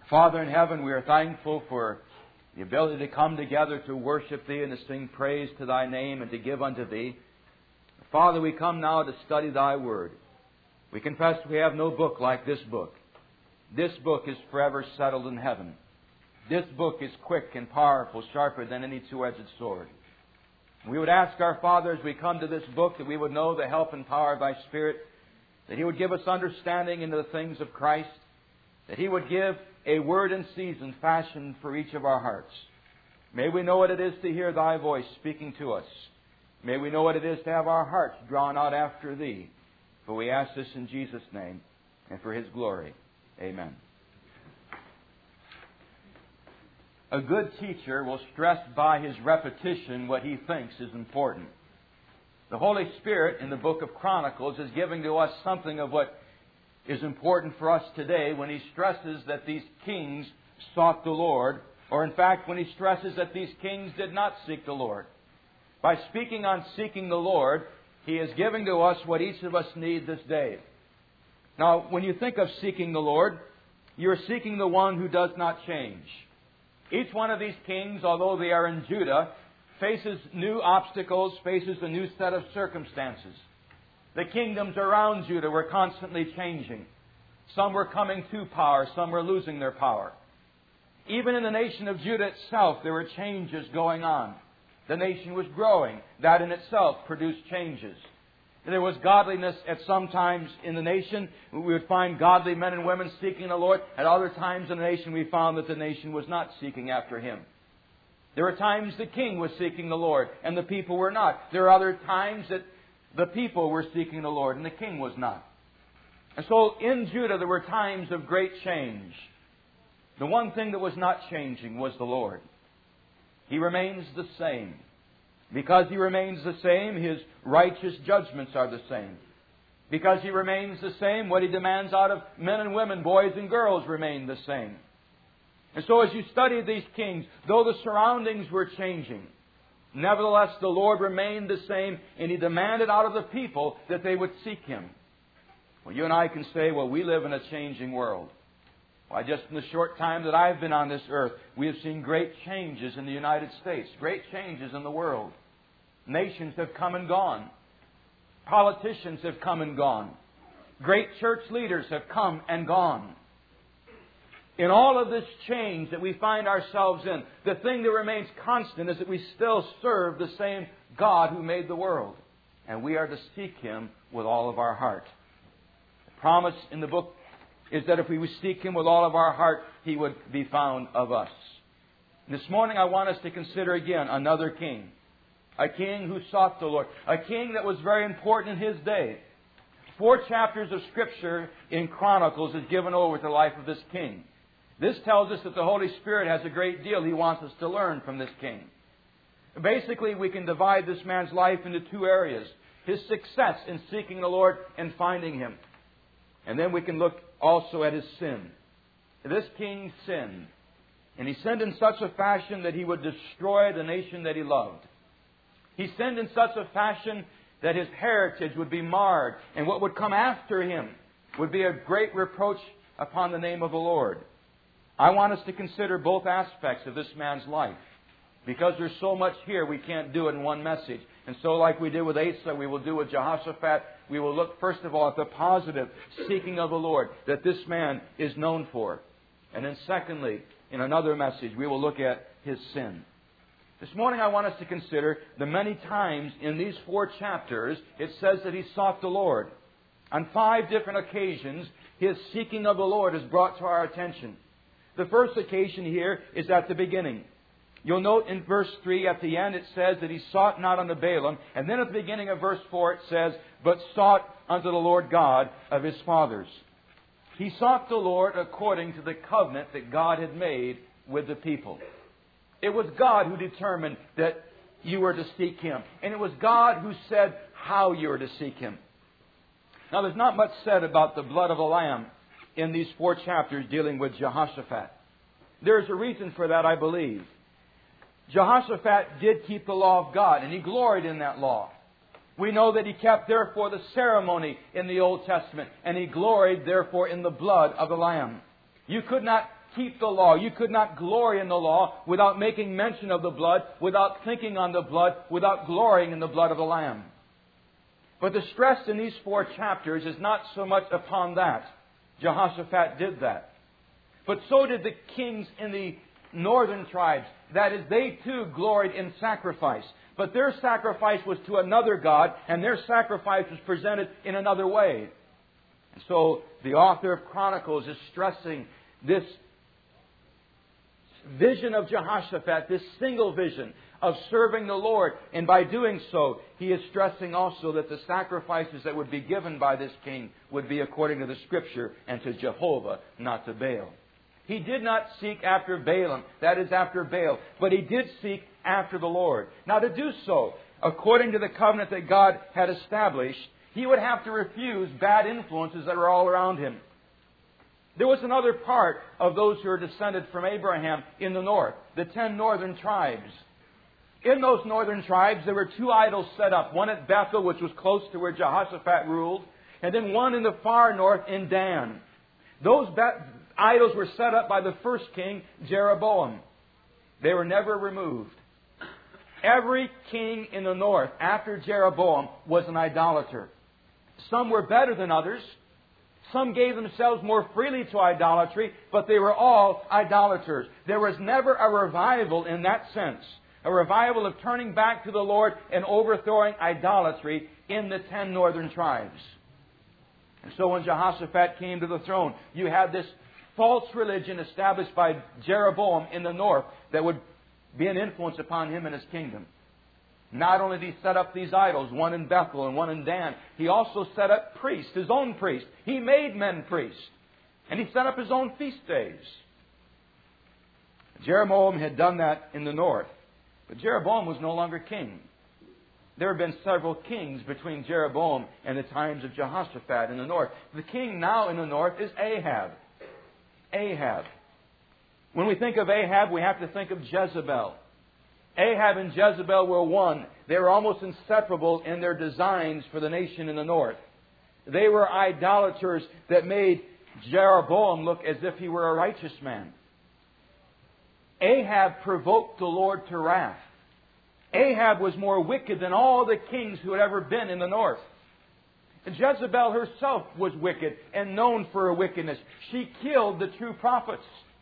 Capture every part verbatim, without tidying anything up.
Father in heaven, we are thankful for the ability to come together to worship Thee and to sing praise to Thy name and to give unto Thee. Father, we come now to study Thy Word. We confess we have no book like this book. This book is forever settled in heaven. This book is quick and powerful, sharper than any two-edged sword. We would ask our Father as we come to this book that we would know the help and power of Thy Spirit, that He would give us understanding into the things of Christ, that He would give a word in season fashioned for each of our hearts. May we know what it is to hear Thy voice speaking to us. May we know what it is to have our hearts drawn out after Thee. For we ask this in Jesus' name and for His glory. Amen. A good teacher will stress by his repetition what he thinks is important. The Holy Spirit in the book of Chronicles is giving to us something of what is important for us today when He stresses that these kings sought the Lord, or in fact when He stresses that these kings did not seek the Lord. By speaking on seeking the Lord, He is giving to us what each of us need this day. Now, when you think of seeking the Lord, you're seeking the one who does not change. Each one of these kings, although they are in Judah, faces new obstacles, faces a new set of circumstances. The kingdoms around Judah were constantly changing. Some were coming to power, some were losing their power. Even in the nation of Judah itself, there were changes going on. The nation was growing. That in itself produced changes. There was godliness at some times in the nation. We would find godly men and women seeking the Lord. At other times in the nation, we found that the nation was not seeking after Him. There were times the king was seeking the Lord and the people were not. There are other times that the people were seeking the Lord and the king was not. And so in Judah, there were times of great change. The one thing that was not changing was the Lord. He remains the same. Because He remains the same, His righteous judgments are the same. Because He remains the same, what He demands out of men and women, boys and girls, remain the same. And so as you study these kings, though the surroundings were changing, nevertheless the Lord remained the same, and He demanded out of the people that they would seek Him. Well, you and I can say, well, we live in a changing world. Why, just in the short time that I've been on this earth, we have seen great changes in the United States, great changes in the world. Nations have come and gone. Politicians have come and gone. Great church leaders have come and gone. In all of this change that we find ourselves in, the thing that remains constant is that we still serve the same God who made the world. And we are to seek Him with all of our heart. The promise in the book is that if we would seek Him with all of our heart, He would be found of us. This morning I want us to consider again another king. A king who sought the Lord. A king that was very important in his day. Four chapters of Scripture in Chronicles is given over to the life of this king. This tells us that the Holy Spirit has a great deal He wants us to learn from this king. Basically, we can divide this man's life into two areas. His success in seeking the Lord and finding Him. And then we can look also at his sin. This king sinned. And he sinned in such a fashion that he would destroy the nation that he loved. He sinned in such a fashion that his heritage would be marred. And what would come after him would be a great reproach upon the name of the Lord. I want us to consider both aspects of this man's life. Because there's so much here, we can't do it in one message. And so like we did with Asa, we will do with Jehoshaphat. We will look first of all at the positive seeking of the Lord that this man is known for. And then secondly, in another message, we will look at his sin. This morning I want us to consider the many times in these four chapters it says that he sought the Lord. On five different occasions, his seeking of the Lord is brought to our attention. The first occasion here is at the beginning. You'll note in verse three at the end it says that he sought not unto Baalim. And then at the beginning of verse four it says, but sought unto the Lord God of his fathers. He sought the Lord according to the covenant that God had made with the people. It was God who determined that you were to seek Him. And it was God who said how you were to seek Him. Now there's not much said about the blood of the Lamb in these four chapters dealing with Jehoshaphat. There's a reason for that, I believe. Jehoshaphat did keep the law of God, and he gloried in that law. We know that he kept, therefore, the ceremony in the Old Testament, and he gloried, therefore, in the blood of the Lamb. You could not keep the law. You could not glory in the law without making mention of the blood, without thinking on the blood, without glorying in the blood of the Lamb. But the stress in these four chapters is not so much upon that. Jehoshaphat did that. But so did the kings in the northern tribes. That is, they too gloried in sacrifice. But their sacrifice was to another God, and their sacrifice was presented in another way. And so the author of Chronicles is stressing this vision of Jehoshaphat, this single vision of serving the Lord. And by doing so, he is stressing also that the sacrifices that would be given by this king would be according to the Scripture and to Jehovah, not to Baal. He did not seek after Balaam, that is after Baal, but he did seek after the Lord. Now to do so, according to the covenant that God had established, he would have to refuse bad influences that were all around him. There was another part of those who are descended from Abraham in the north, the ten northern tribes. In those northern tribes, there were two idols set up. One at Bethel, which was close to where Jehoshaphat ruled, and then one in the far north in Dan. Those be- idols were set up by the first king, Jeroboam. They were never removed. Every king in the north after Jeroboam was an idolater. Some were better than others. Some gave themselves more freely to idolatry, but they were all idolaters. There was never a revival in that sense. A revival of turning back to the Lord and overthrowing idolatry in the ten northern tribes. And so when Jehoshaphat came to the throne, you had this false religion established by Jeroboam in the north that would be an influence upon him and his kingdom. Not only did he set up these idols, one in Bethel and one in Dan, he also set up priests, his own priests. He made men priests. And he set up his own feast days. Jeroboam had done that in the north. But Jeroboam was no longer king. There have been several kings between Jeroboam and the times of Jehoshaphat in the north. The king now in the north is Ahab. Ahab. When we think of Ahab, we have to think of Jezebel. Ahab and Jezebel were one. They were almost inseparable in their designs for the nation in the north. They were idolaters that made Jeroboam look as if he were a righteous man. Ahab provoked the Lord to wrath. Ahab was more wicked than all the kings who had ever been in the north. And Jezebel herself was wicked and known for her wickedness. She killed the true prophets.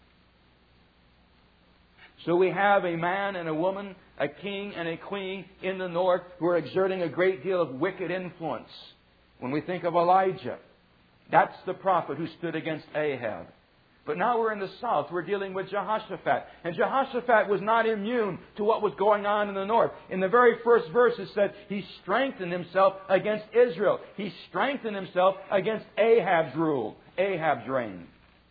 So we have a man and a woman, a king and a queen in the north who are exerting a great deal of wicked influence. When we think of Elijah, that's the prophet who stood against Ahab. But now we're in the south. We're dealing with Jehoshaphat. And Jehoshaphat was not immune to what was going on in the north. In the very first verse it said he strengthened himself against Israel. He strengthened himself against Ahab's rule, Ahab's reign.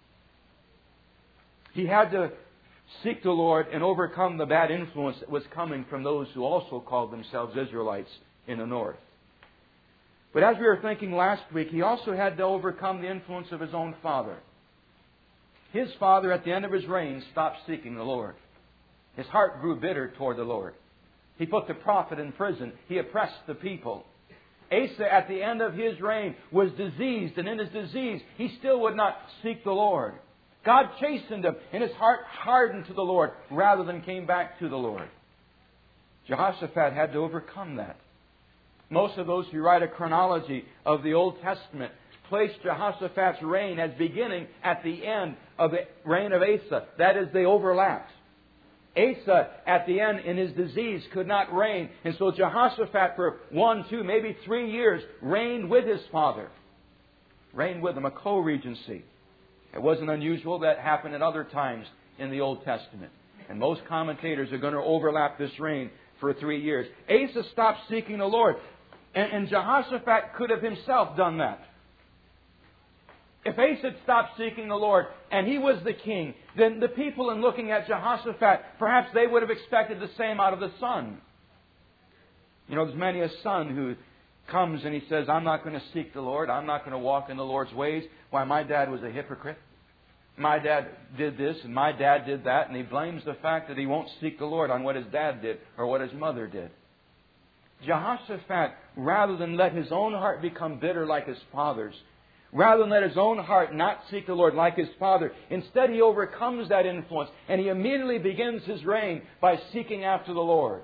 He had to seek the Lord and overcome the bad influence that was coming from those who also called themselves Israelites in the north. But as we were thinking last week, he also had to overcome the influence of his own father. His father, at the end of his reign, stopped seeking the Lord. His heart grew bitter toward the Lord. He put the prophet in prison. He oppressed the people. Asa, at the end of his reign, was diseased, and in his disease, he still would not seek the Lord. God chastened him, and his heart hardened to the Lord rather than came back to the Lord. Jehoshaphat had to overcome that. Most of those who write a chronology of the Old Testament place Jehoshaphat's reign as beginning at the end of the reign of Asa. That is, they overlapped. Asa, at the end, in his disease, could not reign. And so Jehoshaphat, for one, two, maybe three years, reigned with his father. Reigned with him, a co-regency. It wasn't unusual. That happened at other times in the Old Testament. And most commentators are going to overlap this reign for three years. Asa stopped seeking the Lord. And, and Jehoshaphat could have himself done that. If Asa had stopped seeking the Lord and he was the king, then the people in looking at Jehoshaphat, perhaps they would have expected the same out of the son. You know, there's many a son who comes and he says, I'm not going to seek the Lord. I'm not going to walk in the Lord's ways. Why, my dad was a hypocrite. My dad did this and my dad did that. And he blames the fact that he won't seek the Lord on what his dad did or what his mother did. Jehoshaphat, rather than let his own heart become bitter like his father's, Rather than let his own heart not seek the Lord like his father, instead he overcomes that influence and he immediately begins his reign by seeking after the Lord.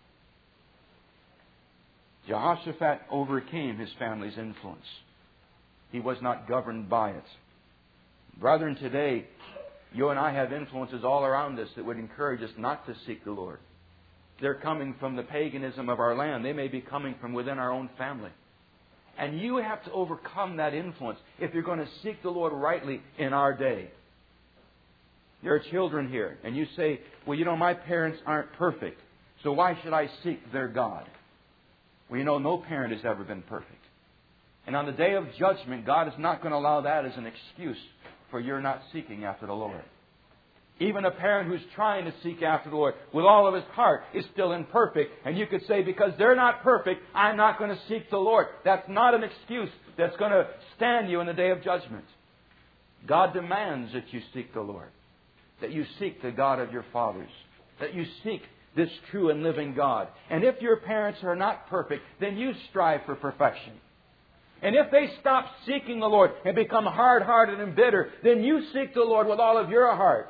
Jehoshaphat overcame his family's influence. He was not governed by it. Brethren, today, you and I have influences all around us that would encourage us not to seek the Lord. They're coming from the paganism of our land. They may be coming from within our own family. And you have to overcome that influence if you're going to seek the Lord rightly in our day. There are children here, and you say, well, you know, my parents aren't perfect, so why should I seek their God? Well, you know, no parent has ever been perfect. And on the day of judgment, God is not going to allow that as an excuse for your not seeking after the Lord. Even a parent who's trying to seek after the Lord with all of his heart is still imperfect. And you could say, because they're not perfect, I'm not going to seek the Lord. That's not an excuse that's going to stand you in the day of judgment. God demands that you seek the Lord. That you seek the God of your fathers. That you seek this true and living God. And if your parents are not perfect, then you strive for perfection. And if they stop seeking the Lord and become hard-hearted and bitter, then you seek the Lord with all of your heart.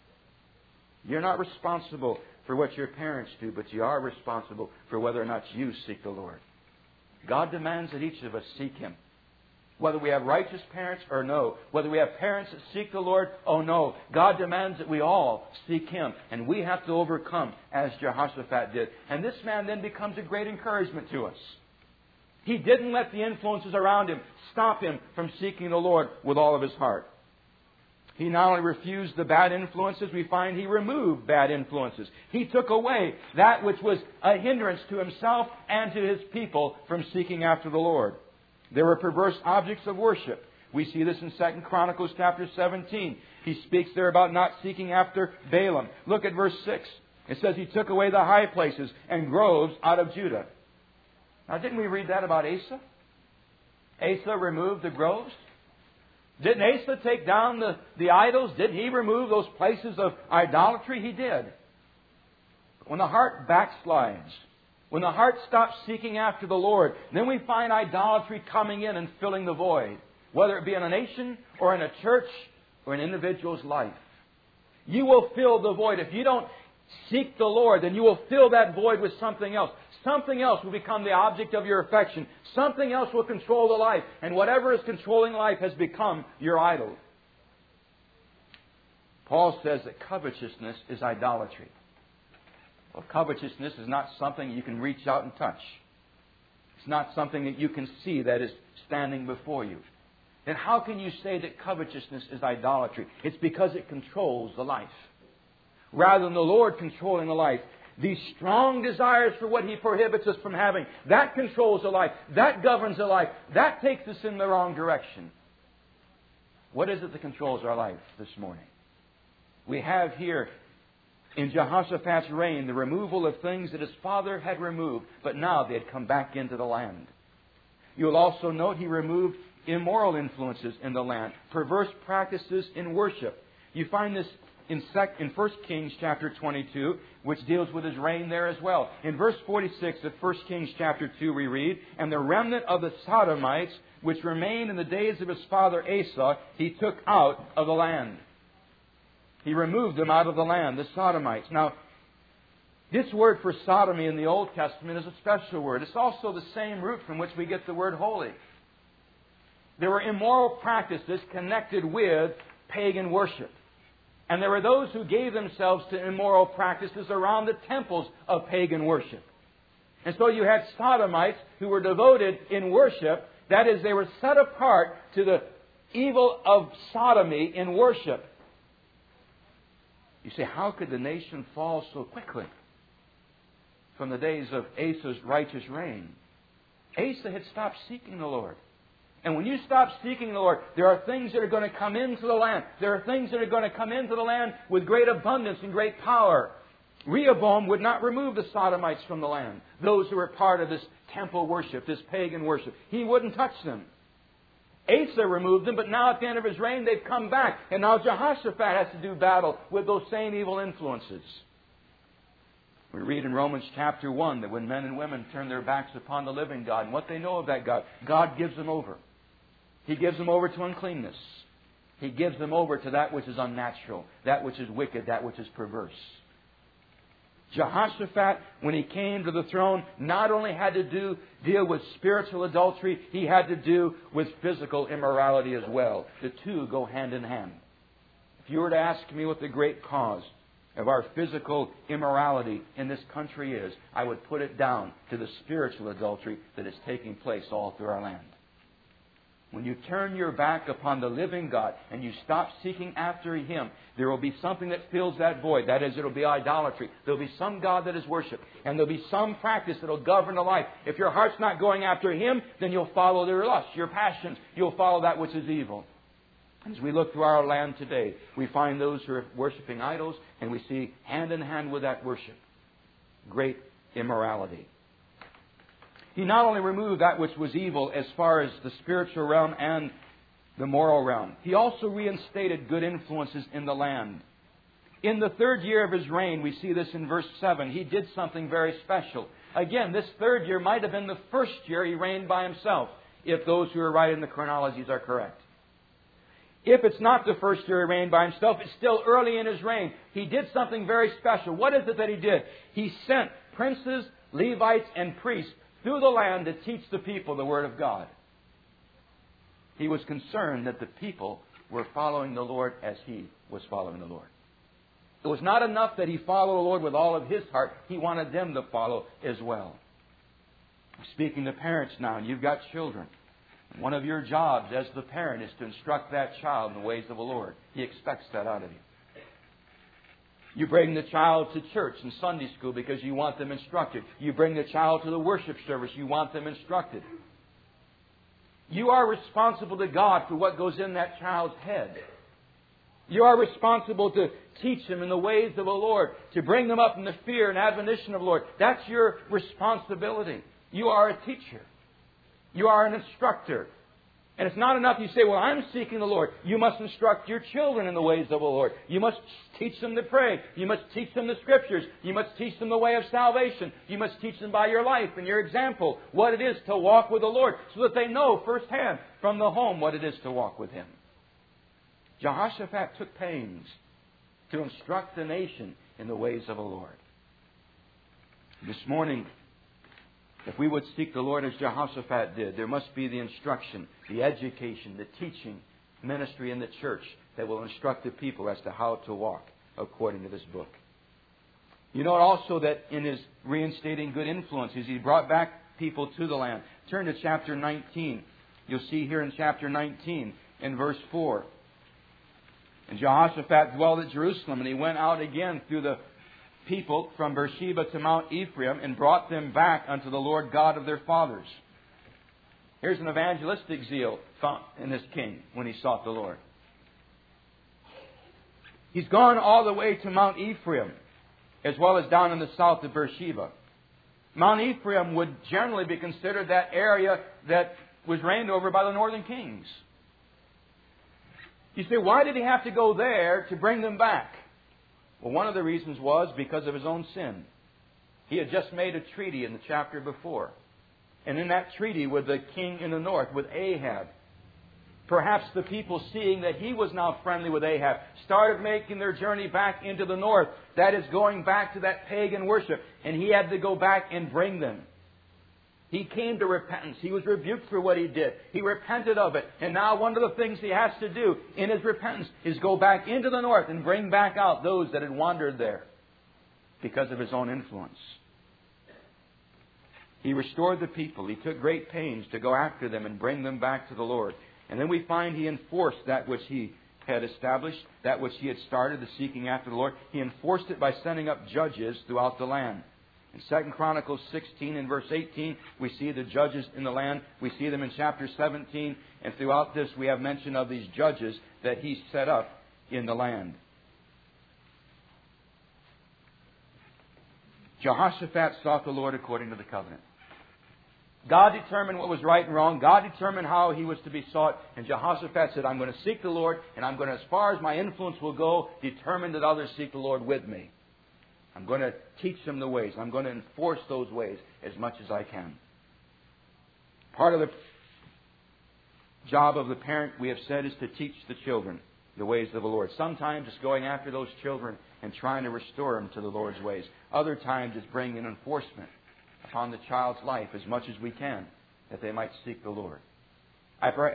You're not responsible for what your parents do, but you are responsible for whether or not you seek the Lord. God demands that each of us seek Him. Whether we have righteous parents or no. Whether we have parents that seek the Lord, oh no. God demands that we all seek Him. And we have to overcome as Jehoshaphat did. And this man then becomes a great encouragement to us. He didn't let the influences around him stop him from seeking the Lord with all of his heart. He not only refused the bad influences, we find he removed bad influences. He took away that which was a hindrance to himself and to his people from seeking after the Lord. There were perverse objects of worship. We see this in Second Chronicles chapter seventeen. He speaks there about not seeking after Balaam. Look at verse six. It says he took away the high places and groves out of Judah. Now, didn't we read that about Asa? Asa removed the groves. Didn't Asa take down the, the idols? Didn't he remove those places of idolatry? He did. When the heart backslides, when the heart stops seeking after the Lord, then we find idolatry coming in and filling the void, whether it be in a nation or in a church or an individual's life. You will fill the void. If you don't seek the Lord, then you will fill that void with something else. Something else will become the object of your affection. Something else will control the life. And whatever is controlling life has become your idol. Paul says that covetousness is idolatry. Well, covetousness is not something you can reach out and touch. It's not something that you can see that is standing before you. Then how can you say that covetousness is idolatry? It's because it controls the life. Rather than the Lord controlling the life, these strong desires for what He prohibits us from having, that controls the life. That governs the life. That takes us in the wrong direction. What is it that controls our life this morning? We have here in Jehoshaphat's reign the removal of things that his father had removed, but now they had come back into the land. You'll also note he removed immoral influences in the land, perverse practices in worship. You find this in First Kings chapter twenty-two, which deals with his reign there as well. In verse forty-six of First Kings chapter two we read, "And the remnant of the Sodomites, which remained in the days of his father Asa, he took out of the land." He removed them out of the land, the Sodomites. Now, this word for sodomy in the Old Testament is a special word. It's also the same root from which we get the word holy. There were immoral practices connected with pagan worship. And there were those who gave themselves to immoral practices around the temples of pagan worship. And so you had Sodomites who were devoted in worship. That is, they were set apart to the evil of sodomy in worship. You say, how could the nation fall so quickly from the days of Asa's righteous reign? Asa had stopped seeking the Lord. And when you stop seeking the Lord, there are things that are going to come into the land. There are things that are going to come into the land with great abundance and great power. Rehoboam would not remove the Sodomites from the land, those who were part of this temple worship, this pagan worship. He wouldn't touch them. Asa removed them, but now at the end of his reign, they've come back. And now Jehoshaphat has to do battle with those same evil influences. We read in Romans chapter one that when men and women turn their backs upon the living God and what they know of that God, God gives them over. He gives them over to uncleanness. He gives them over to that which is unnatural, that which is wicked, that which is perverse. Jehoshaphat, when he came to the throne, not only had to do deal with spiritual adultery, he had to do with physical immorality as well. The two go hand in hand. If you were to ask me what the great cause of our physical immorality in this country is, I would put it down to the spiritual adultery that is taking place all through our land. When you turn your back upon the living God and you stop seeking after Him, there will be something that fills that void. That is, it will be idolatry. There will be some God that is worshipped. And there will be some practice that will govern the life. If your heart's not going after Him, then you'll follow your lusts, your passions. You'll follow that which is evil. As we look through our land today, we find those who are worshiping idols, and we see hand in hand with that worship great immorality. He not only removed that which was evil as far as the spiritual realm and the moral realm, He also reinstated good influences in the land. In the third year of His reign, we see this in verse seven, He did something very special. Again, this third year might have been the first year He reigned by Himself, if those who are writing the chronologies are correct. If it's not the first year He reigned by Himself, it's still early in His reign. He did something very special. What is it that He did? He sent princes, Levites, and priests through the land to teach the people the Word of God. He was concerned that the people were following the Lord as He was following the Lord. It was not enough that He followed the Lord with all of His heart. He wanted them to follow as well. I'm speaking to parents now, and you've got children. One of your jobs as the parent is to instruct that child in the ways of the Lord. He expects that out of you. You bring the child to church and Sunday school because you want them instructed. You bring the child to the worship service. You want them instructed. You are responsible to God for what goes in that child's head. You are responsible to teach them in the ways of the Lord, to bring them up in the fear and admonition of the Lord. That's your responsibility. You are a teacher. You are an instructor. And it's not enough you say, well, I'm seeking the Lord. You must instruct your children in the ways of the Lord. You must teach them to pray. You must teach them the Scriptures. You must teach them the way of salvation. You must teach them by your life and your example what it is to walk with the Lord, so that they know firsthand from the home what it is to walk with Him. Jehoshaphat took pains to instruct the nation in the ways of the Lord. This morning, if we would seek the Lord as Jehoshaphat did, there must be the instruction, the education, the teaching ministry in the church that will instruct the people as to how to walk according to this book. You note also that in His reinstating good influences, He brought back people to the land. Turn to chapter nineteen. You'll see here in chapter nineteen, in verse four. And Jehoshaphat dwelled at Jerusalem, and he went out again through the people from Beersheba to Mount Ephraim and brought them back unto the Lord God of their fathers. Here's an evangelistic zeal found in this king when he sought the Lord. He's gone all the way to Mount Ephraim, as well as down in the south of Beersheba. Mount Ephraim would generally be considered that area that was reigned over by the northern kings. You say, why did he have to go there to bring them back? Well, one of the reasons was because of his own sin. He had just made a treaty in the chapter before. And in that treaty with the king in the north, with Ahab, perhaps the people, seeing that he was now friendly with Ahab, started making their journey back into the north. That is, going back to that pagan worship. And he had to go back and bring them. He came to repentance. He was rebuked for what he did. He repented of it. And now one of the things he has to do in his repentance is go back into the north and bring back out those that had wandered there because of his own influence. He restored the people. He took great pains to go after them and bring them back to the Lord. And then we find he enforced that which he had established, that which he had started, the seeking after the Lord. He enforced it by sending up judges throughout the land. In Second Chronicles sixteen and verse eighteen, we see the judges in the land. We see them in chapter seventeen. And throughout this, we have mention of these judges that he set up in the land. Jehoshaphat sought the Lord according to the covenant. God determined what was right and wrong. God determined how he was to be sought. And Jehoshaphat said, I'm going to seek the Lord, and I'm going to, as far as my influence will go, determine that others seek the Lord with me. I'm going to teach them the ways. I'm going to enforce those ways as much as I can. Part of the job of the parent, we have said, is to teach the children the ways of the Lord. Sometimes it's going after those children and trying to restore them to the Lord's ways. Other times it's bringing enforcement upon the child's life as much as we can, that they might seek the Lord. I pray,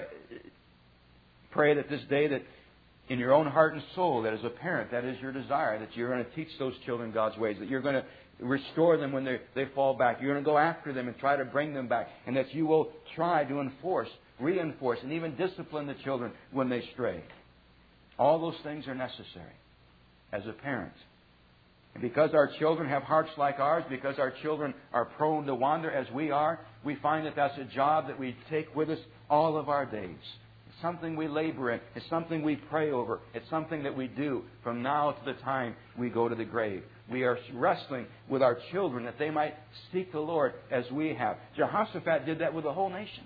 pray that this day, that in your own heart and soul, that as a parent, that is your desire, that you're going to teach those children God's ways, that you're going to restore them when they, they fall back. You're going to go after them and try to bring them back, and that you will try to enforce, reinforce, and even discipline the children when they stray. All those things are necessary as a parent. And because our children have hearts like ours, because our children are prone to wander as we are, we find that that's a job that we take with us all of our days. It's something we labor in. It's something we pray over. It's something that we do from now to the time we go to the grave. We are wrestling with our children that they might seek the Lord as we have. Jehoshaphat did that with the whole nation.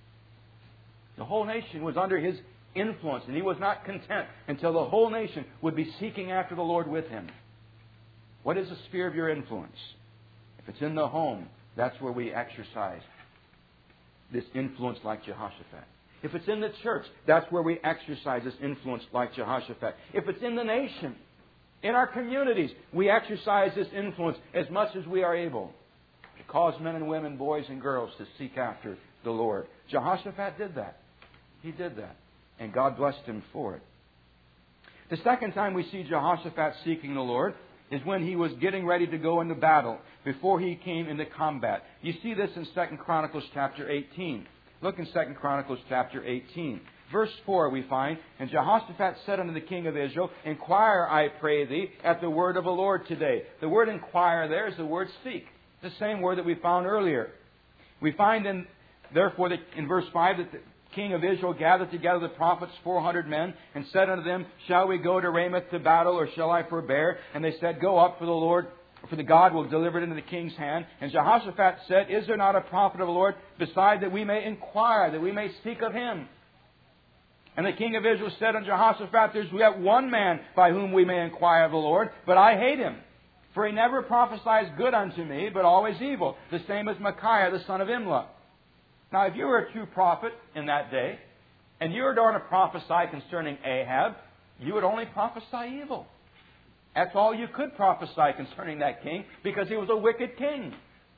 The whole nation was under his influence, and he was not content until the whole nation would be seeking after the Lord with him. What is the sphere of your influence? If it's in the home, that's where we exercise this influence like Jehoshaphat. If it's in the church, that's where we exercise this influence like Jehoshaphat. If it's in the nation, in our communities, we exercise this influence as much as we are able to cause men and women, boys and girls to seek after the Lord. Jehoshaphat did that. He did that. And God blessed him for it. The second time we see Jehoshaphat seeking the Lord is when he was getting ready to go into battle, before he came into combat. You see this in Second Chronicles chapter eighteen. Look in Second Chronicles chapter eighteen. Verse four we find, "And Jehoshaphat said unto the king of Israel, Inquire, I pray thee, at the word of the Lord today." The word inquire there is the word seek. The same word that we found earlier. We find in, therefore, that in verse five, that the king of Israel gathered together the prophets, four hundred men, and said unto them, Shall we go to Ramoth to battle, or shall I forbear? And they said, Go up, for the Lord, for the God will deliver it into the king's hand. And Jehoshaphat said, Is there not a prophet of the Lord beside, that we may inquire, that we may speak of him? And the king of Israel said unto Jehoshaphat, There's we have one man by whom we may inquire of the Lord, but I hate him. For he never prophesies good unto me, but always evil. The same as Micaiah the son of Imlah. Now, if you were a true prophet in that day, and you were going to prophesy concerning Ahab, you would only prophesy evil. That's all you could prophesy concerning that king, because he was a wicked king.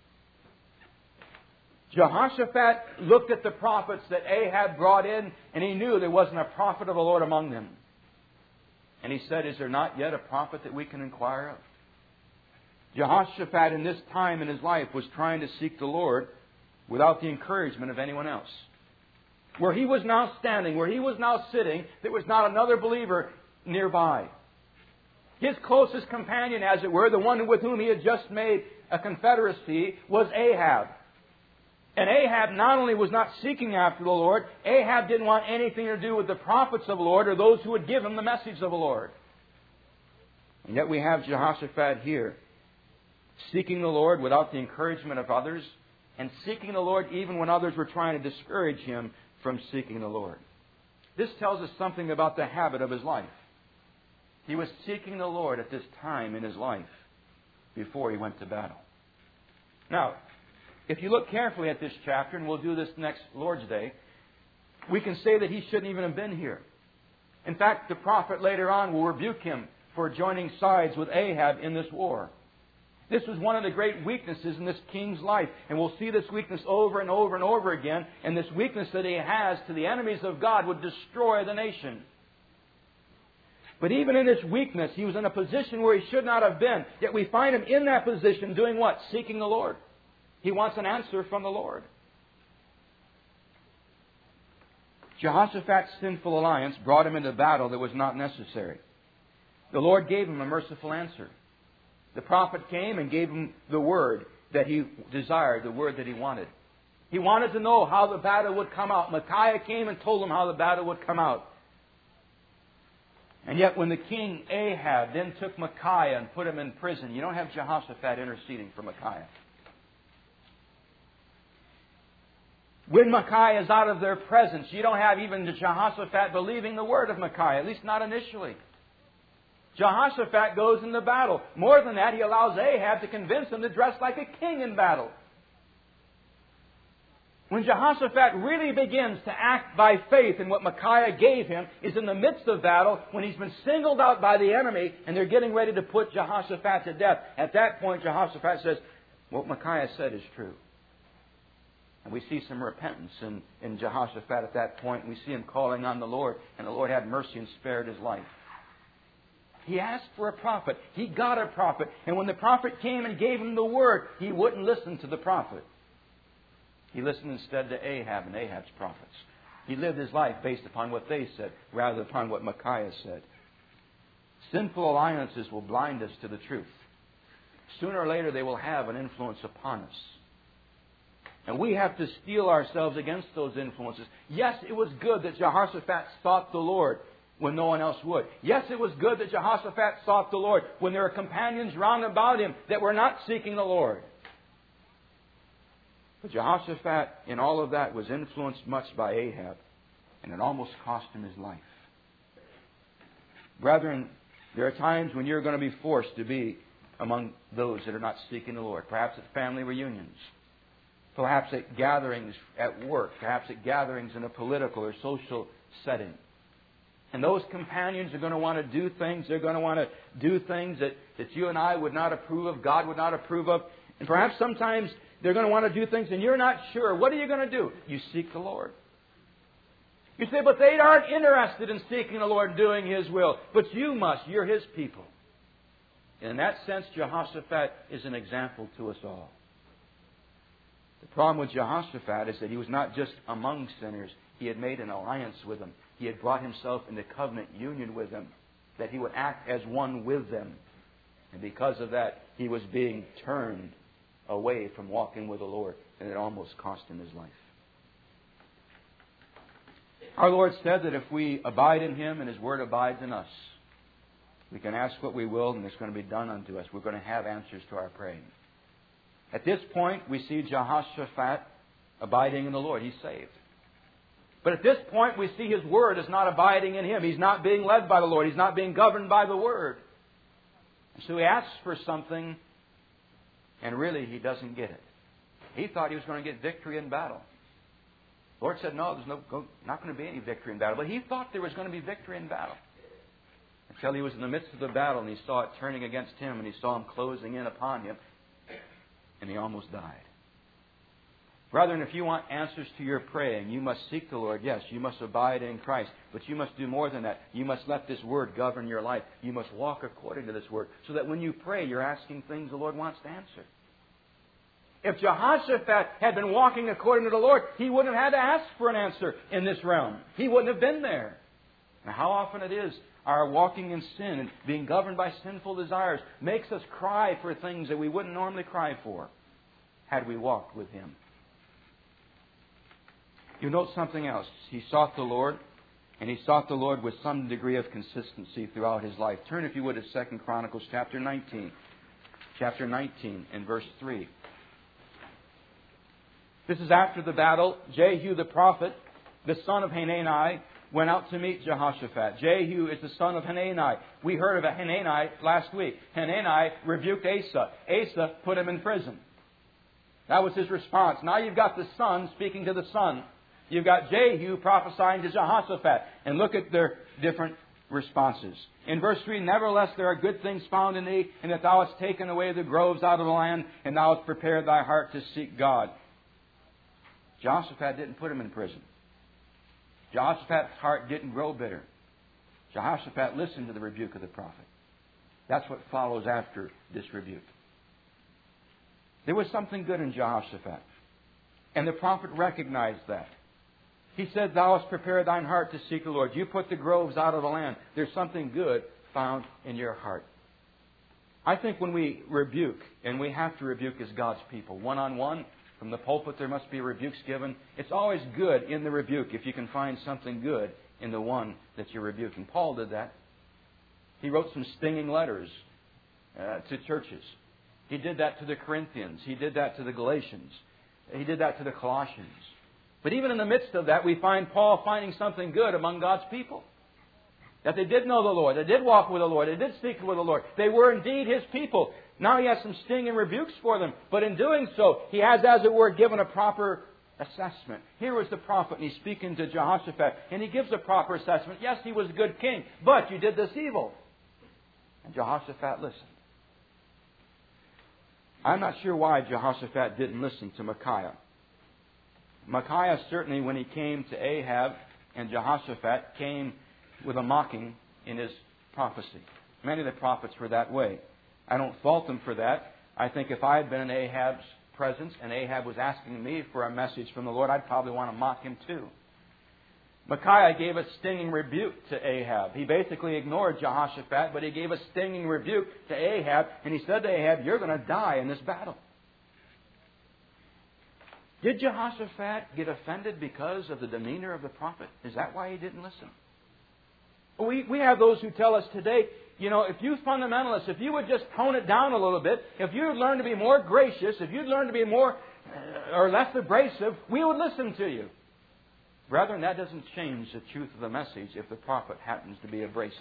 Jehoshaphat looked at the prophets that Ahab brought in, and he knew there wasn't a prophet of the Lord among them. And he said, Is there not yet a prophet that we can inquire of? Jehoshaphat in this time in his life was trying to seek the Lord without the encouragement of anyone else. Where he was now standing, where he was now sitting, there was not another believer nearby. His closest companion, as it were, the one with whom he had just made a confederacy, was Ahab. And Ahab not only was not seeking after the Lord, Ahab didn't want anything to do with the prophets of the Lord or those who would give him the message of the Lord. And yet we have Jehoshaphat here, seeking the Lord without the encouragement of others, and seeking the Lord even when others were trying to discourage him from seeking the Lord. This tells us something about the habit of his life. He was seeking the Lord at this time in his life before he went to battle. Now, if you look carefully at this chapter, and we'll do this next Lord's Day, we can say that he shouldn't even have been here. In fact, the prophet later on will rebuke him for joining sides with Ahab in this war. This was one of the great weaknesses in this king's life. And we'll see this weakness over and over and over again. And this weakness that he has to the enemies of God would destroy the nation. But even in his weakness, he was in a position where he should not have been. Yet we find him in that position doing what? Seeking the Lord. He wants an answer from the Lord. Jehoshaphat's sinful alliance brought him into battle that was not necessary. The Lord gave him a merciful answer. The prophet came and gave him the word that he desired, the word that he wanted. He wanted to know how the battle would come out. Micaiah came and told him how the battle would come out. And yet when the king Ahab then took Micaiah and put him in prison, you don't have Jehoshaphat interceding for Micaiah. When Micaiah is out of their presence, you don't have even Jehoshaphat believing the word of Micaiah, at least not initially. Jehoshaphat goes into battle. More than that, he allows Ahab to convince him to dress like a king in battle. When Jehoshaphat really begins to act by faith in what Micaiah gave him is in the midst of battle, when he's been singled out by the enemy and they're getting ready to put Jehoshaphat to death. At that point, Jehoshaphat says, what Micaiah said is true. And we see some repentance in, in Jehoshaphat at that point. We see him calling on the Lord, and the Lord had mercy and spared his life. He asked for a prophet. He got a prophet. And when the prophet came and gave him the word, he wouldn't listen to the prophet. He listened instead to Ahab and Ahab's prophets. He lived his life based upon what they said, rather than upon what Micaiah said. Sinful alliances will blind us to the truth. Sooner or later, they will have an influence upon us. And we have to steel ourselves against those influences. Yes, it was good that Jehoshaphat sought the Lord when no one else would. Yes, it was good that Jehoshaphat sought the Lord when there were companions round about him that were not seeking the Lord. But Jehoshaphat, in all of that, was influenced much by Ahab, and it almost cost him his life. Brethren, there are times when you're going to be forced to be among those that are not seeking the Lord. Perhaps at family reunions. Perhaps at gatherings at work. Perhaps at gatherings in a political or social setting. And those companions are going to want to do things. They're going to want to do things that, that you and I would not approve of, God would not approve of. And perhaps sometimes they're going to want to do things and you're not sure. What are you going to do? You seek the Lord. You say, but they aren't interested in seeking the Lord and doing His will. But you must. You're His people. In that sense, Jehoshaphat is an example to us all. The problem with Jehoshaphat is that he was not just among sinners. He had made an alliance with them. He had brought himself into covenant union with them, that he would act as one with them. And because of that, he was being turned away from walking with the Lord, and it almost cost him his life. Our Lord said that if we abide in Him and His Word abides in us, we can ask what we will and it's going to be done unto us. We're going to have answers to our praying. At this point, we see Jehoshaphat abiding in the Lord. He's saved. But at this point, we see his Word is not abiding in him. He's not being led by the Lord. He's not being governed by the Word. And so he asks for something, and really he doesn't get it. He thought he was going to get victory in battle. The Lord said, no, there's no, not going to be any victory in battle. But he thought there was going to be victory in battle. Until he was in the midst of the battle and he saw it turning against him and he saw him closing in upon him. And he almost died. Brethren, if you want answers to your praying, you must seek the Lord. Yes, you must abide in Christ. But you must do more than that. You must let this Word govern your life. You must walk according to this Word. So that when you pray, you're asking things the Lord wants to answer. If Jehoshaphat had been walking according to the Lord, he wouldn't have had to ask for an answer in this realm. He wouldn't have been there. And how often it is our walking in sin and being governed by sinful desires makes us cry for things that we wouldn't normally cry for had we walked with Him. You note something else. He sought the Lord, and he sought the Lord with some degree of consistency throughout his life. Turn, if you would, to Second Chronicles chapter nineteen. Chapter nineteen and verse three. This is after the battle. Jehu the prophet, the son of Hanani, went out to meet Jehoshaphat. Jehu is the son of Hanani. We heard of Hanani last week. Hanani rebuked Asa. Asa put him in prison. That was his response. Now you've got the son speaking to the son. You've got Jehu prophesying to Jehoshaphat. And look at their different responses. In verse three, nevertheless there are good things found in thee, and that thou hast taken away the groves out of the land, and thou hast prepared thy heart to seek God. Jehoshaphat didn't put him in prison. Jehoshaphat's heart didn't grow bitter. Jehoshaphat listened to the rebuke of the prophet. That's what follows after this rebuke. There was something good in Jehoshaphat. And the prophet recognized that. He said, thou hast prepared thine heart to seek the Lord. You put the groves out of the land. There's something good found in your heart. I think when we rebuke, and we have to rebuke as God's people, one-on-one, from the pulpit there must be rebukes given. It's always good in the rebuke if you can find something good in the one that you're rebuking. Paul did that. He wrote some stinging letters uh, to churches. He did that to the Corinthians. He did that to the Galatians. He did that to the Colossians. But even in the midst of that, we find Paul finding something good among God's people. That they did know the Lord. They did walk with the Lord. They did speak with the Lord. They were indeed His people. Now he has some sting and rebukes for them. But in doing so, he has, as it were, given a proper assessment. Here was the prophet, and he's speaking to Jehoshaphat, and he gives a proper assessment. Yes, he was a good king, but you did this evil. And Jehoshaphat listened. I'm not sure why Jehoshaphat didn't listen to Micaiah. Micaiah certainly, when he came to Ahab and Jehoshaphat, came with a mocking in his prophecy. Many of the prophets were that way. I don't fault them for that. I think if I had been in Ahab's presence and Ahab was asking me for a message from the Lord, I'd probably want to mock him too. Micaiah gave a stinging rebuke to Ahab. He basically ignored Jehoshaphat, but he gave a stinging rebuke to Ahab, and he said to Ahab, you're going to die in this battle. Did Jehoshaphat get offended because of the demeanor of the prophet? Is that why he didn't listen? We, we have those who tell us today, you know, if you fundamentalists, if you would just tone it down a little bit, if you would learn to be more gracious, if you'd learn to be more uh, or less abrasive, we would listen to you. Brethren, that doesn't change the truth of the message if the prophet happens to be abrasive.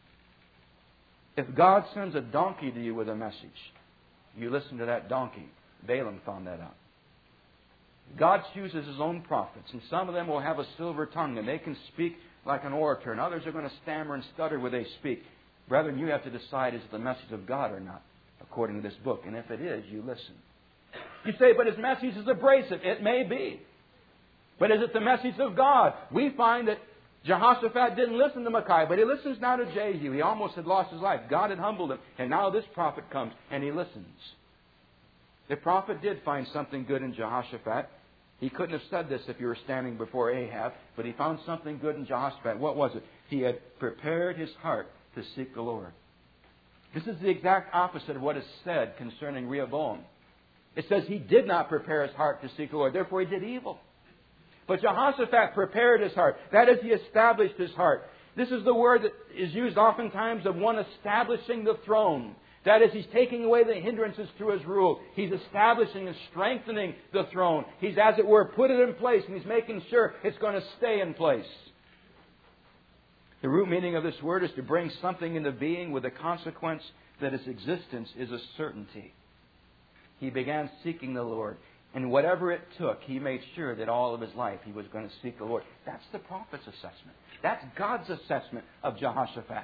If God sends a donkey to you with a message, you listen to that donkey. Balaam found that out. God chooses His own prophets, and some of them will have a silver tongue, and they can speak like an orator, and others are going to stammer and stutter where they speak. Brethren, you have to decide, is it the message of God or not, according to this book. And if it is, you listen. You say, but his message is abrasive. It may be. But is it the message of God? We find that Jehoshaphat didn't listen to Micaiah, but he listens now to Jehu. He almost had lost his life. God had humbled him. And now this prophet comes, and he listens. The prophet did find something good in Jehoshaphat. He couldn't have said this if you were standing before Ahab, but he found something good in Jehoshaphat. What was it? He had prepared his heart to seek the Lord. This is the exact opposite of what is said concerning Rehoboam. It says he did not prepare his heart to seek the Lord. Therefore, he did evil. But Jehoshaphat prepared his heart. That is, he established his heart. This is the word that is used oftentimes of one establishing the throne. That is, he's taking away the hindrances to his rule. He's establishing and strengthening the throne. He's, as it were, put it in place, and he's making sure it's going to stay in place. The root meaning of this word is to bring something into being with the consequence that its existence is a certainty. He began seeking the Lord. And whatever it took, he made sure that all of his life he was going to seek the Lord. That's the prophet's assessment. That's God's assessment of Jehoshaphat.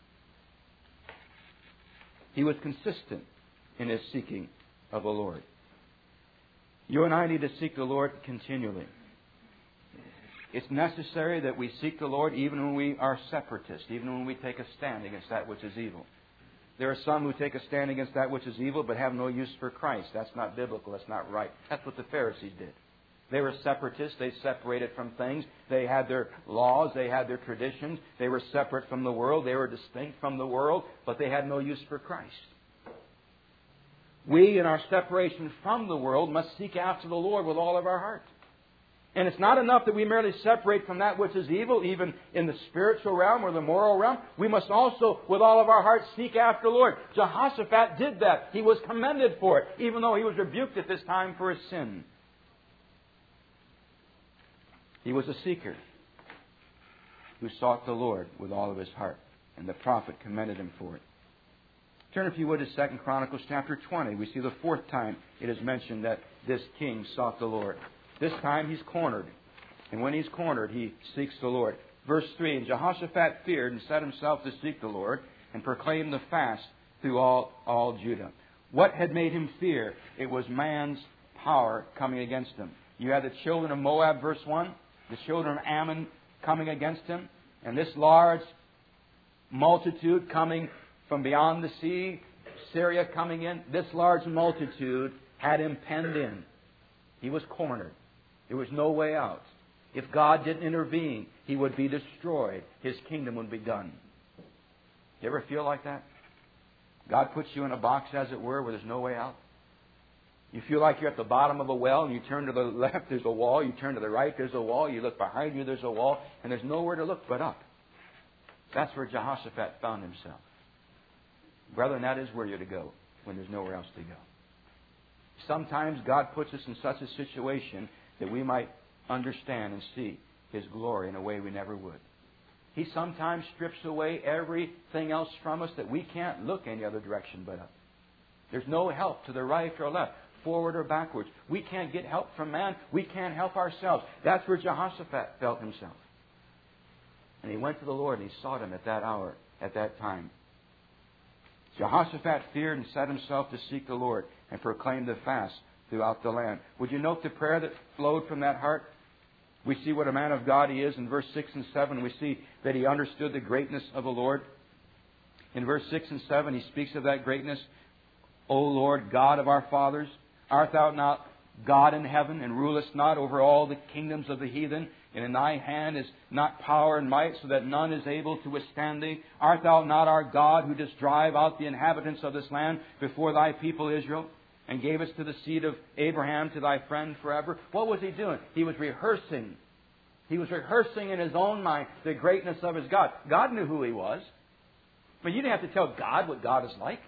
He was consistent in his seeking of the Lord. You and I need to seek the Lord continually. It's necessary that we seek the Lord even when we are separatists, even when we take a stand against that which is evil. There are some who take a stand against that which is evil but have no use for Christ. That's not biblical. That's not right. That's what the Pharisees did. They were separatists. They separated from things. They had their laws. They had their traditions. They were separate from the world. They were distinct from the world, but they had no use for Christ. We, in our separation from the world, must seek after the Lord with all of our heart. And it's not enough that we merely separate from that which is evil, even in the spiritual realm or the moral realm. We must also, with all of our hearts, seek after the Lord. Jehoshaphat did that. He was commended for it, even though he was rebuked at this time for his sin. He was a seeker who sought the Lord with all of his heart, and the prophet commended him for it. Turn, if you would, to Second Chronicles chapter twenty. We see the fourth time it is mentioned that this king sought the Lord. This time he's cornered. And when he's cornered, he seeks the Lord. Verse three, and Jehoshaphat feared and set himself to seek the Lord and proclaimed the fast through all, all Judah. What had made him fear? It was man's power coming against him. You had the children of Moab, verse one, the children of Ammon coming against him, and this large multitude coming from beyond the sea, Syria coming in. This large multitude had him penned in. He was cornered. There was no way out. If God didn't intervene, he would be destroyed. His kingdom would be done. You ever feel like that? God puts you in a box, as it were, where there's no way out. You feel like you're at the bottom of a well, and you turn to the left, there's a wall. You turn to the right, there's a wall. You look behind you, there's a wall. And there's nowhere to look but up. That's where Jehoshaphat found himself. Brethren, that is where you're to go when there's nowhere else to go. Sometimes God puts us in such a situation that we might understand and see His glory in a way we never would. He sometimes strips away everything else from us that we can't look any other direction but up. There's no help to the right or left. forward or backwards. We can't get help from man. We can't help ourselves. That's where Jehoshaphat felt himself. And he went to the Lord and he sought Him at that hour, at that time. Jehoshaphat feared and set himself to seek the Lord and proclaimed the fast throughout the land. Would you note the prayer that flowed from that heart? We see what a man of God he is in verse six and seven. We see that he understood the greatness of the Lord. In verse six and seven, he speaks of that greatness. O Lord, God of our fathers, art Thou not God in heaven, and rulest not over all the kingdoms of the heathen? And in Thy hand is not power and might, so that none is able to withstand Thee? Art Thou not our God, who dost drive out the inhabitants of this land before Thy people Israel, and gavest to the seed of Abraham, to Thy friend forever? What was he doing? He was rehearsing. He was rehearsing in his own mind the greatness of his God. God knew who He was. But you didn't have to tell God what God is like.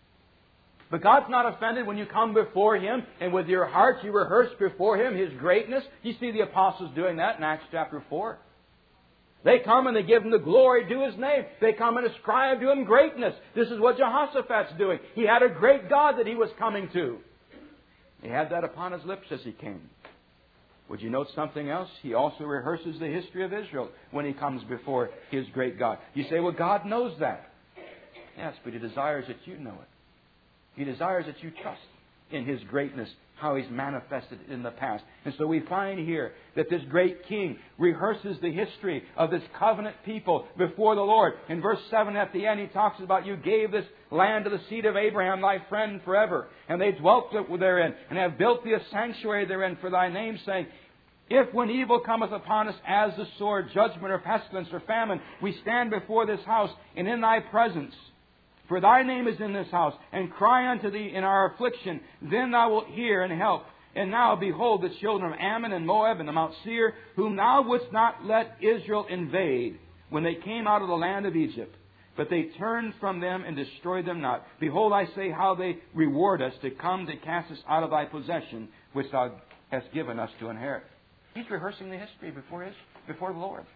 But God's not offended when you come before Him and with your heart you rehearse before Him His greatness. You see the apostles doing that in Acts chapter four. They come and they give Him the glory due His name. They come and ascribe to Him greatness. This is what Jehoshaphat's doing. He had a great God that he was coming to. He had that upon his lips as he came. Would you note something else? He also rehearses the history of Israel when he comes before his great God. You say, well, God knows that. Yes, but He desires that you know it. He desires that you trust in His greatness, how He's manifested in the past. And so we find here that this great king rehearses the history of this covenant people before the Lord. In verse seven at the end, he talks about, you gave this land to the seed of Abraham, Thy friend forever. And they dwelt therein, and have built Thee a sanctuary therein for Thy name's sake. If when evil cometh upon us as the sword, judgment or pestilence or famine, we stand before this house and in Thy presence, for Thy name is in this house, and cry unto Thee in our affliction, then Thou wilt hear and help. And now, behold, the children of Ammon and Moab and the Mount Seir, whom Thou wouldst not let Israel invade when they came out of the land of Egypt. But they turned from them and destroyed them not. Behold, I say how they reward us to come to cast us out of Thy possession, which Thou hast given us to inherit. He's rehearsing the history before his, before the Lord.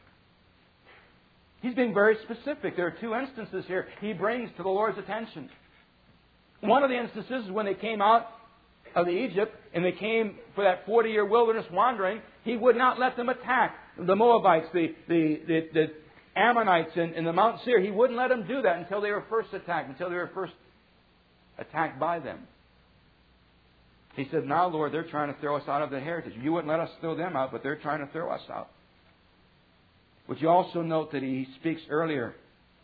He's being very specific. There are two instances here he brings to the Lord's attention. One of the instances is when they came out of Egypt and they came for that forty-year wilderness wandering. He would not let them attack the Moabites, the, the, the, the Ammonites in, in the Mount Seir. He wouldn't let them do that until they were first attacked, until they were first attacked by them. He said, now, Lord, they're trying to throw us out of the heritage. You wouldn't let us throw them out, but they're trying to throw us out. Would you also note that he speaks earlier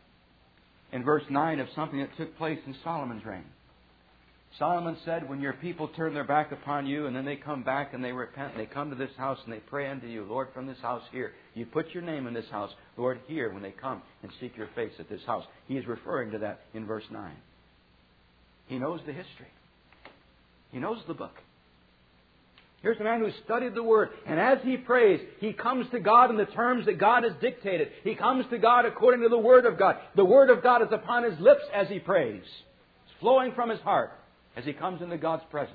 in verse nine of something that took place in Solomon's reign. Solomon said, when your people turn their back upon you and then they come back and they repent and they come to this house and they pray unto you, Lord, from this house here, you put your name in this house, Lord, here when they come and seek your face at this house. He is referring to that in verse nine. He knows the history. He knows the book. Here's a man who studied the Word, and as he prays, he comes to God in the terms that God has dictated. He comes to God according to the Word of God. The Word of God is upon his lips as he prays. It's flowing from his heart as he comes into God's presence.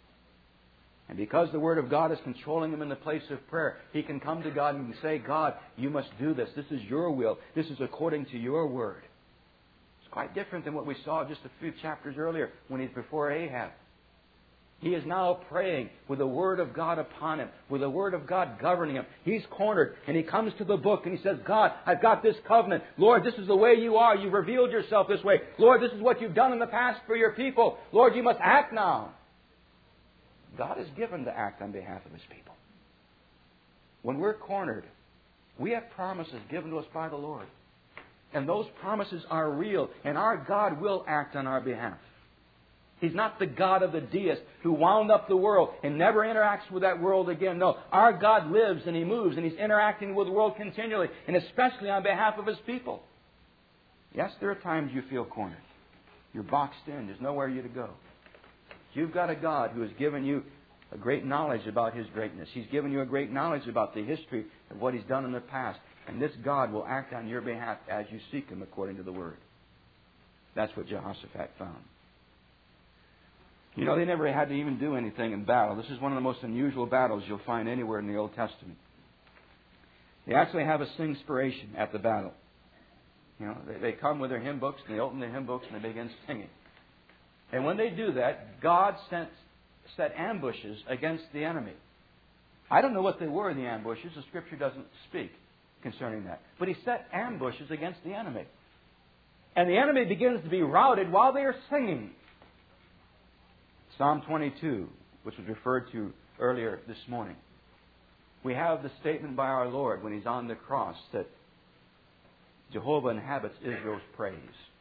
And because the Word of God is controlling him in the place of prayer, he can come to God and say, God, you must do this. This is your will. This is according to your Word. It's quite different than what we saw just a few chapters earlier when he's before Ahab. He is now praying with the Word of God upon him, with the Word of God governing him. He's cornered, and he comes to the book, and he says, God, I've got this covenant. Lord, this is the way you are. You've revealed yourself this way. Lord, this is what you've done in the past for your people. Lord, you must act now. God is given to act on behalf of His people. When we're cornered, we have promises given to us by the Lord. And those promises are real, and our God will act on our behalf. He's not the God of the deist who wound up the world and never interacts with that world again. No, our God lives and He moves and He's interacting with the world continually, and especially on behalf of His people. Yes, there are times you feel cornered. You're boxed in. There's nowhere you to go. You've got a God who has given you a great knowledge about His greatness. He's given you a great knowledge about the history of what He's done in the past. And this God will act on your behalf as you seek Him according to the Word. That's what Jehoshaphat found. You know, they never had to even do anything in battle. This is one of the most unusual battles you'll find anywhere in the Old Testament. They actually have a singspiration at the battle. You know, they, they come with their hymn books, and they open their hymn books, and they begin singing. And when they do that, God sent set ambushes against the enemy. I don't know what they were, the ambushes. The Scripture doesn't speak concerning that. But he set ambushes against the enemy. And the enemy begins to be routed while they are singing. Psalm twenty-two, which was referred to earlier this morning. We have the statement by our Lord when He's on the cross that Jehovah inhabits Israel's praise.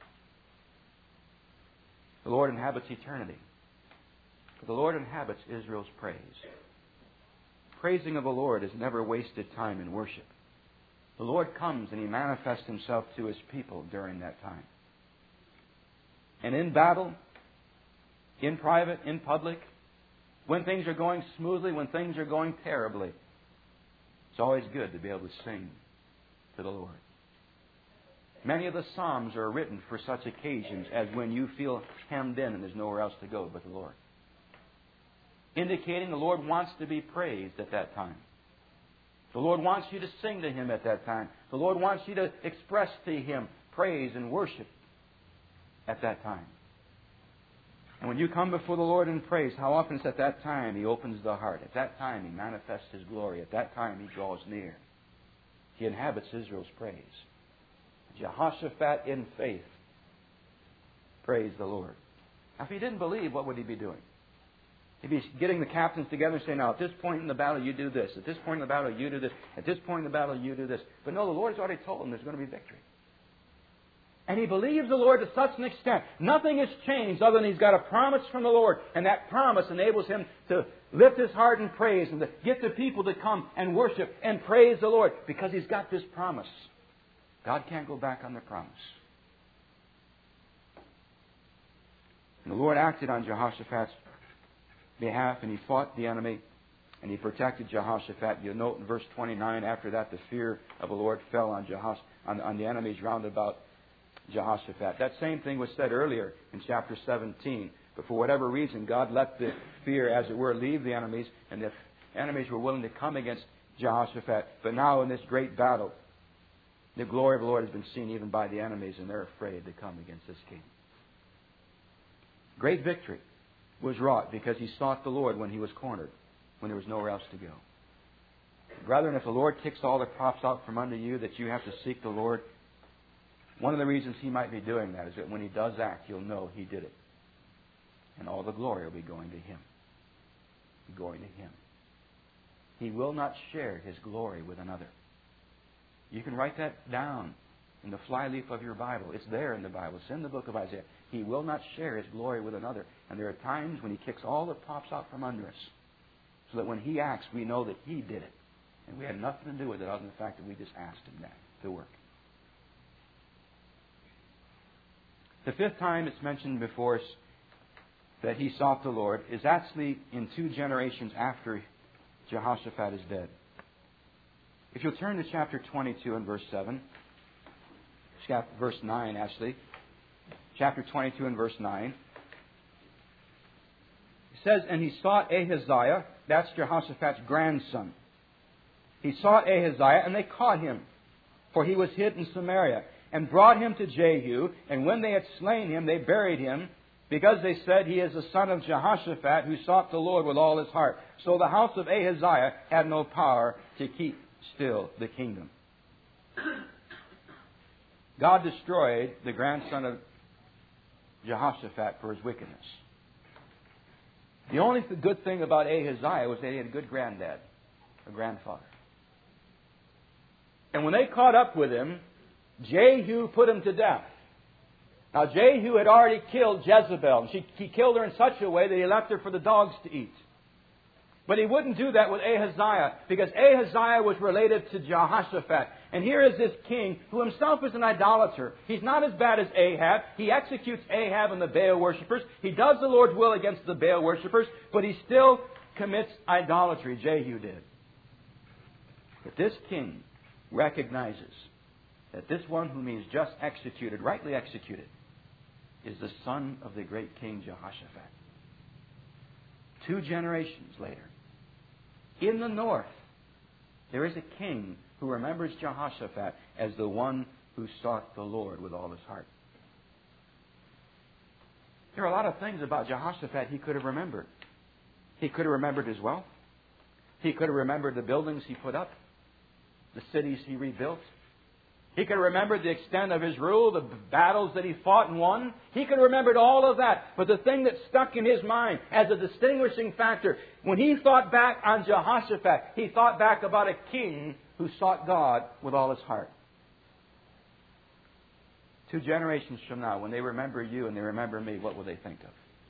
The Lord inhabits eternity. The Lord inhabits Israel's praise. Praising of the Lord is never wasted time in worship. The Lord comes and He manifests Himself to His people during that time. And in battle, in private, in public, when things are going smoothly, when things are going terribly, it's always good to be able to sing to the Lord. Many of the Psalms are written for such occasions as when you feel hemmed in and there's nowhere else to go but the Lord. Indicating the Lord wants to be praised at that time. The Lord wants you to sing to Him at that time. The Lord wants you to express to Him praise and worship at that time. And when you come before the Lord in praise, how often it's at that time He opens the heart. At that time He manifests His glory. At that time He draws near. He inhabits Israel's praise. Jehoshaphat in faith praised the Lord. Now, if he didn't believe, what would he be doing? He'd be getting the captains together and saying, now, at this point in the battle, you do this. At this point in the battle, you do this. At this point in the battle, you do this. But no, the Lord has already told him there's going to be victory. And he believes the Lord to such an extent. Nothing has changed other than he's got a promise from the Lord. And that promise enables him to lift his heart in praise and to get the people to come and worship and praise the Lord because he's got this promise. God can't go back on the promise. And the Lord acted on Jehoshaphat's behalf, and he fought the enemy, and he protected Jehoshaphat. You'll note in verse twenty-nine, after that, the fear of the Lord fell on, Jehosh- on, on the enemies round about Jehoshaphat. That same thing was said earlier in chapter seventeen. But for whatever reason, God let the fear, as it were, leave the enemies, and the enemies were willing to come against Jehoshaphat. But now in this great battle, the glory of the Lord has been seen even by the enemies, and they're afraid to come against this king. Great victory was wrought because he sought the Lord when he was cornered, when there was nowhere else to go. Brethren, if the Lord kicks all the props out from under you that you have to seek the Lord, one of the reasons He might be doing that is that when He does act, you'll know He did it. And all the glory will be going to Him. Going to Him. He will not share His glory with another. You can write that down in the flyleaf of your Bible. It's there in the Bible. It's in the book of Isaiah. He will not share His glory with another. And there are times when He kicks all the props out from under us, so that when He acts, we know that He did it. And we had nothing to do with it other than the fact that we just asked Him that to work. The fifth time it's mentioned before us that he sought the Lord is actually in two generations after Jehoshaphat is dead. If you'll turn to chapter twenty-two and verse seven, verse nine actually, chapter twenty-two and verse nine, it says, and he sought Ahaziah, that's Jehoshaphat's grandson. He sought Ahaziah, and they caught him, for he was hid in Samaria, and brought him to Jehu, and when they had slain him, they buried him, because they said, he is the son of Jehoshaphat, who sought the Lord with all his heart. So the house of Ahaziah had no power to keep still the kingdom. God destroyed the grandson of Jehoshaphat for his wickedness. The only good thing about Ahaziah was that he had a good granddad, a grandfather. And when they caught up with him, Jehu put him to death. Now, Jehu had already killed Jezebel. And she, he killed her in such a way that he left her for the dogs to eat. But he wouldn't do that with Ahaziah, because Ahaziah was related to Jehoshaphat. And here is this king who himself is an idolater. He's not as bad as Ahab. He executes Ahab and the Baal worshippers. He does the Lord's will against the Baal worshippers, but he still commits idolatry. Jehu did. But this king recognizes that this one whom he's just executed, rightly executed, is the son of the great king Jehoshaphat. Two generations later, in the north, there is a king who remembers Jehoshaphat as the one who sought the Lord with all his heart. There are a lot of things about Jehoshaphat he could have remembered. He could have remembered his wealth. He could have remembered the buildings he put up, the cities he rebuilt. He could have remembered the extent of his rule, the battles that he fought and won. He could have remembered all of that. But the thing that stuck in his mind as a distinguishing factor, when he thought back on Jehoshaphat, he thought back about a king who sought God with all his heart. Two generations from now, when they remember you and they remember me, what will they think of?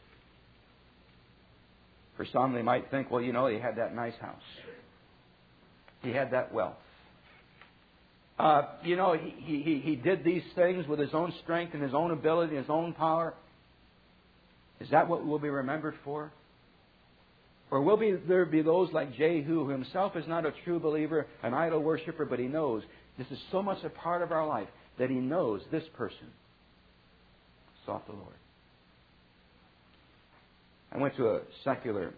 For some, they might think, well, you know, he had that nice house. He had that wealth. Uh, you know, he, he, he did these things with his own strength and his own ability and his own power. Is that what we'll be remembered for? Or will be, there be those like Jehu, who himself is not a true believer, an idol worshiper, but he knows this is so much a part of our life that he knows this person sought the Lord. I went to a secular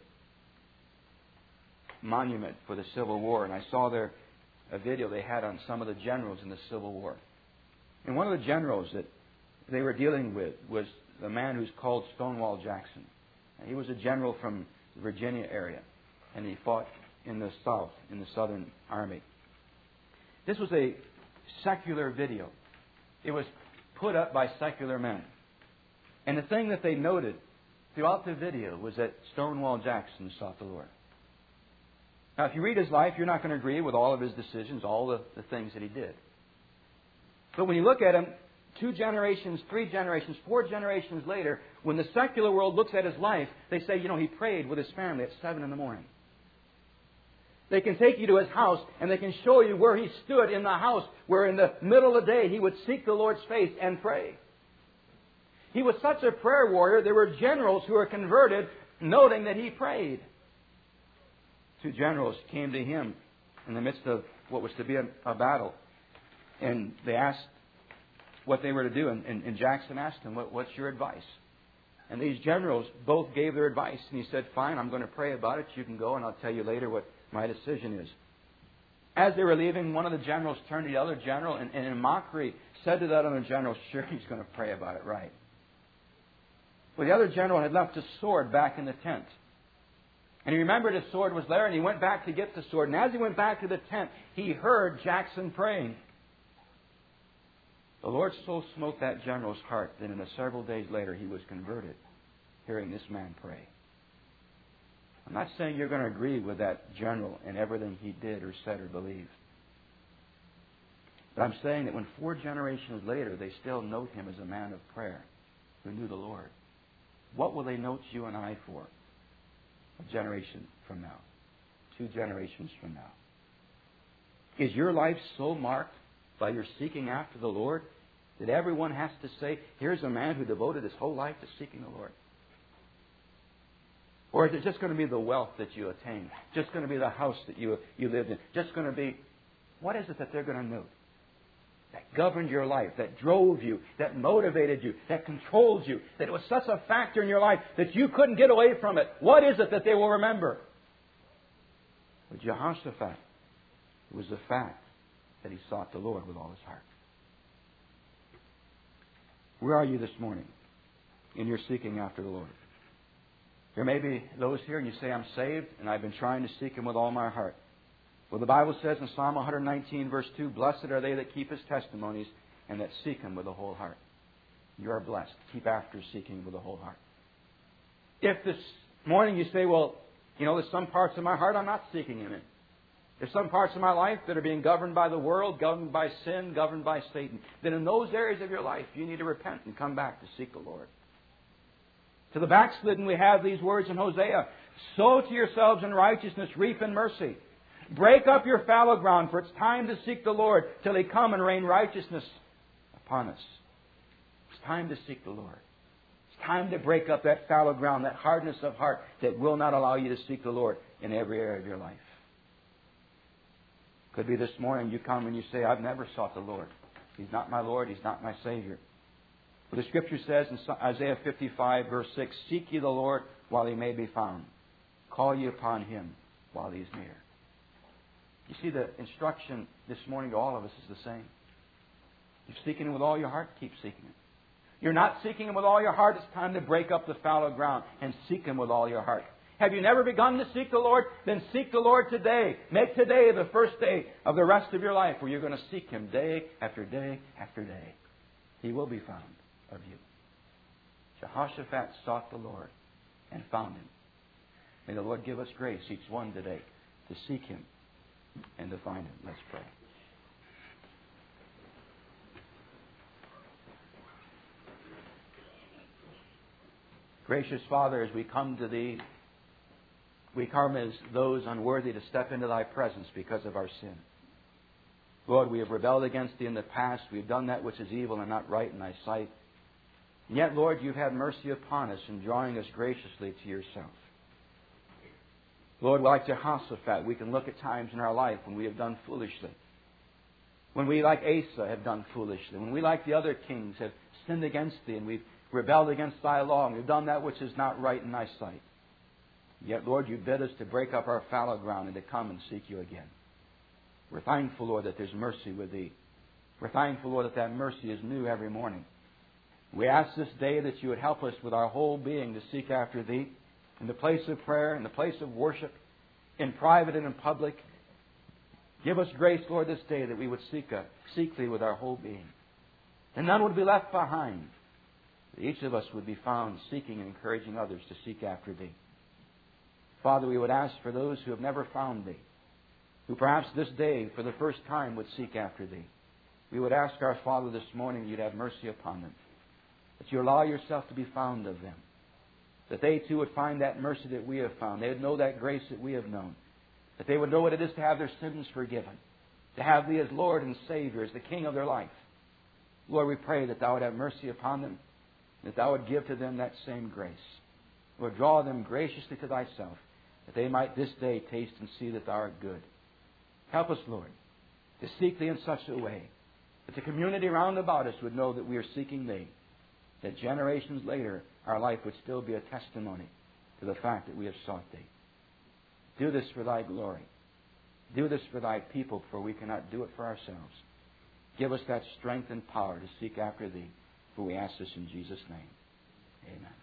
monument for the Civil War, and I saw there a video they had on some of the generals in the Civil War. And one of the generals that they were dealing with was the man who's called Stonewall Jackson. And he was a general from the Virginia area, and he fought in the South, in the Southern Army. This was a secular video. It was put up by secular men. And the thing that they noted throughout the video was that Stonewall Jackson sought the Lord. Now, if you read his life, you're not going to agree with all of his decisions, all the, the things that he did. But when you look at him, two generations, three generations, four generations later, when the secular world looks at his life, they say, you know, he prayed with his family at seven in the morning. They can take you to his house and they can show you where he stood in the house, where in the middle of the day he would seek the Lord's face and pray. He was such a prayer warrior, there were generals who were converted noting that he prayed. Two generals came to him in the midst of what was to be a, a battle. And they asked what they were to do. And, and, and Jackson asked him, what, what's your advice? And these generals both gave their advice. And he said, fine, I'm going to pray about it. You can go and I'll tell you later what my decision is. As they were leaving, one of the generals turned to the other general and, and in mockery said to that other general, sure, he's going to pray about it, right? Well, the other general had left his sword back in the tent. And he remembered his sword was there, and he went back to get the sword. And as he went back to the tent, he heard Jackson praying. The Lord so smote that general's heart that in a several days later he was converted, hearing this man pray. I'm not saying you're going to agree with that general in everything he did or said or believed. But I'm saying that when four generations later they still note him as a man of prayer who knew the Lord, what will they note you and I for? A generation from now. Two generations from now. Is your life so marked by your seeking after the Lord that everyone has to say, here's a man who devoted his whole life to seeking the Lord? Or is it just going to be the wealth that you attain? Just going to be the house that you, you lived in? Just going to be, what is it that they're going to note? That governed your life, that drove you, that motivated you, that controlled you, that it was such a factor in your life that you couldn't get away from it. What is it that they will remember? With Jehoshaphat, it was the fact that he sought the Lord with all his heart. Where are you this morning in your seeking after the Lord? There may be those here and you say, I'm saved and I've been trying to seek Him with all my heart. Well, the Bible says in Psalm one nineteen, verse two, blessed are they that keep His testimonies and that seek Him with a whole heart. You are blessed. Keep after seeking with a whole heart. If this morning you say, well, you know, there's some parts of my heart I'm not seeking Him in. There's some parts of my life that are being governed by the world, governed by sin, governed by Satan. Then in those areas of your life, you need to repent and come back to seek the Lord. To the backslidden, we have these words in Hosea. Sow to yourselves in righteousness, reap in mercy. Break up your fallow ground, for it's time to seek the Lord till He come and rain righteousness upon us. It's time to seek the Lord. It's time to break up that fallow ground, that hardness of heart that will not allow you to seek the Lord in every area of your life. Could be this morning you come and you say, I've never sought the Lord. He's not my Lord. He's not my Savior. But the Scripture says in Isaiah fifty-five, verse six, seek ye the Lord while He may be found. Call ye upon Him while He is near. You see, the instruction this morning to all of us is the same. You're seeking Him with all your heart, keep seeking Him. You're not seeking Him with all your heart, it's time to break up the fallow ground and seek Him with all your heart. Have you never begun to seek the Lord? Then seek the Lord today. Make today the first day of the rest of your life where you're going to seek Him day after day after day. He will be found of you. Jehoshaphat sought the Lord and found Him. May the Lord give us grace, each one today, to seek Him and to find Him. Let's pray. Gracious Father, as we come to Thee, we come as those unworthy to step into Thy presence because of our sin. Lord, we have rebelled against Thee in the past. We have done that which is evil and not right in Thy sight. And yet, Lord, You've had mercy upon us in drawing us graciously to Yourself. Lord, like Jehoshaphat, we can look at times in our life when we have done foolishly. When we, like Asa, have done foolishly. When we, like the other kings, have sinned against Thee and we've rebelled against Thy law and we've done that which is not right in Thy sight. Yet, Lord, You bid us to break up our fallow ground and to come and seek You again. We're thankful, Lord, that there's mercy with Thee. We're thankful, Lord, that that mercy is new every morning. We ask this day that You would help us with our whole being to seek after Thee in the place of prayer, in the place of worship, in private and in public. Give us grace, Lord, this day that we would seek, a, seek Thee with our whole being. And none would be left behind. That each of us would be found seeking and encouraging others to seek after Thee. Father, we would ask for those who have never found Thee, who perhaps this day for the first time would seek after Thee. We would ask our Father this morning You'd have mercy upon them, that You allow Yourself to be found of them, that they too would find that mercy that we have found. They would know that grace that we have known, that they would know what it is to have their sins forgiven, to have Thee as Lord and Savior, as the King of their life. Lord, we pray that Thou would have mercy upon them, that Thou would give to them that same grace. Lord, draw them graciously to Thyself, that they might this day taste and see that Thou art good. Help us, Lord, to seek Thee in such a way that the community round about us would know that we are seeking Thee, that generations later our life would still be a testimony to the fact that we have sought Thee. Do this for Thy glory. Do this for Thy people, for we cannot do it for ourselves. Give us that strength and power to seek after Thee, for we ask this in Jesus' name. Amen.